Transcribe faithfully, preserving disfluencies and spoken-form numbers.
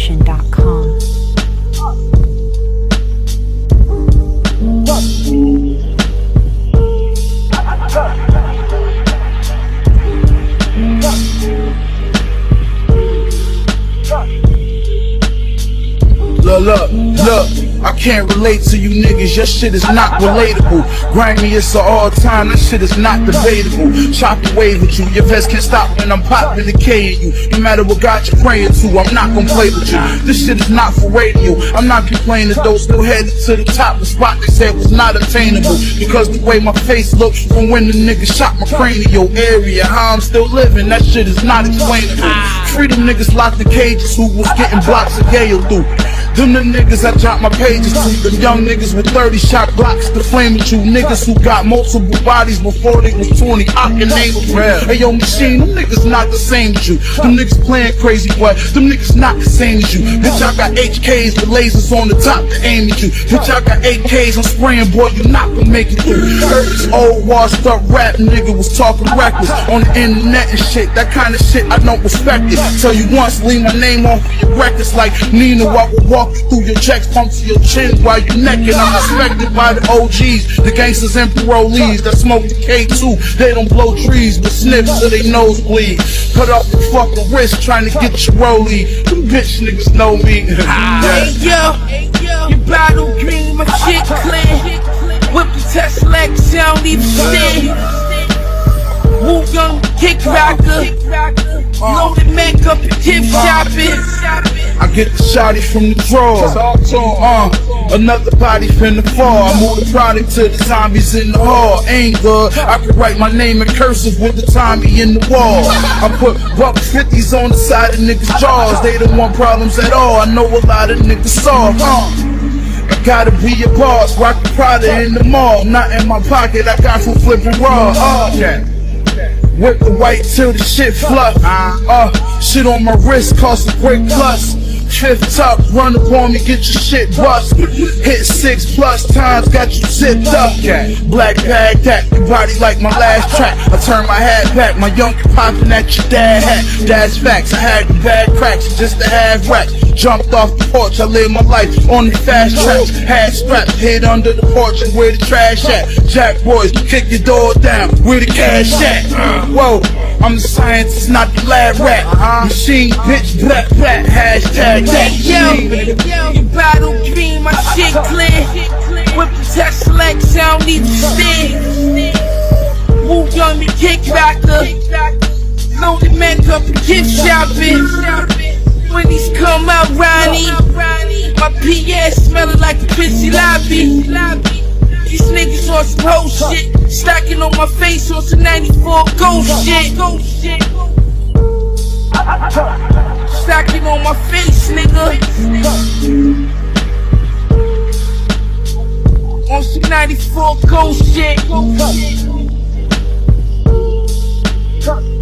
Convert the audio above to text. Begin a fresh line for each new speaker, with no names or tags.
production dot com.
Look, look, look, I can't relate to you niggas, your shit is not relatable. Grimy, it's an all time, that shit is not debatable. Chop the wave with you, your vest can't stop when I'm popping the K in you. No matter what God you're praying to, I'm not gonna play with you. This shit is not for radio, I'm not complaining though. Still headed to the top, the spot they said was not attainable. Because the way my face looks from when the nigga shot my cranial area, how I'm still living, that shit is not explainable. Free them niggas locked in cages who was getting blocks of Gale through. Them the niggas I drop my pages to. Them young niggas with thirty shot blocks to flame at you. Niggas who got multiple bodies before they was twenty. I can name them. Hey yo, Machine, them niggas not the same as you. Them niggas playing crazy, but them niggas not the same as you. Bitch, I got H Ks with lasers on the top to aim at you. Bitch, I got eight Ks, I'm spraying, boy, you not gonna make it through. Heard this old washed up rap nigga was talking reckless on the internet and shit. That kind of shit, I don't respect it. Tell you once, leave my name off of your records like Nina. I will walk you through your checks, pump to your chin while you naked. I'm respected by the O Gs, the gangsters and parolees that smoke the K two. They don't blow trees, but sniff so they nose bleed. Cut off the fucking wrist trying to get your rollie. Them bitch niggas know me.
Hey yo, you bottle green, my shit clear. Whip the Tesla X, I don't even stand. Woo young kick rocker, loaded Mac up and gift shopping.
I get the shotty from the drawers. Uh, another body finna fall. I move the product to the zombies in the hall. Ain't good. I could write my name in cursive with the Tommy in the wall. I put buck fifties on the side of niggas' jaws. They don't want problems at all. I know a lot of niggas soft. Uh, I gotta be a boss. Rock the Prada in the mall. Not in my pocket. I got from flipping raw. Uh, yeah. Whip the white till the shit fluff. Uh, shit on my wrist cost a great plus. Fifth top, run up on me, get your shit bust. Hit six plus times, got you zipped up. Black bag, that your body like my last track. I turn my hat back, my youngin' poppin' at your dad hat. Dad's facts, I had the bad cracks just to have racks. Jumped off the porch, I live my life on the fast tracks. Had straps, hid under the porch and where the trash at. Jack boys, kick your door down, where the cash at. Whoa, I'm the scientist, not the lab rat. Machine, bitch, black, black, hashtag that.
Yo, you bottle green, my shit clear. Whip the Tesla X, I don't need to stand. Woo young me kick rocker, loaded Mac up and gift shopping. When these come out, Ronnie, my P S smelling like a pissy lobby. These niggas on some whole shit, stacking on my face on some ninety-four ghost shit. Stacking on my face, nigga. On some ninety-four ghost shit.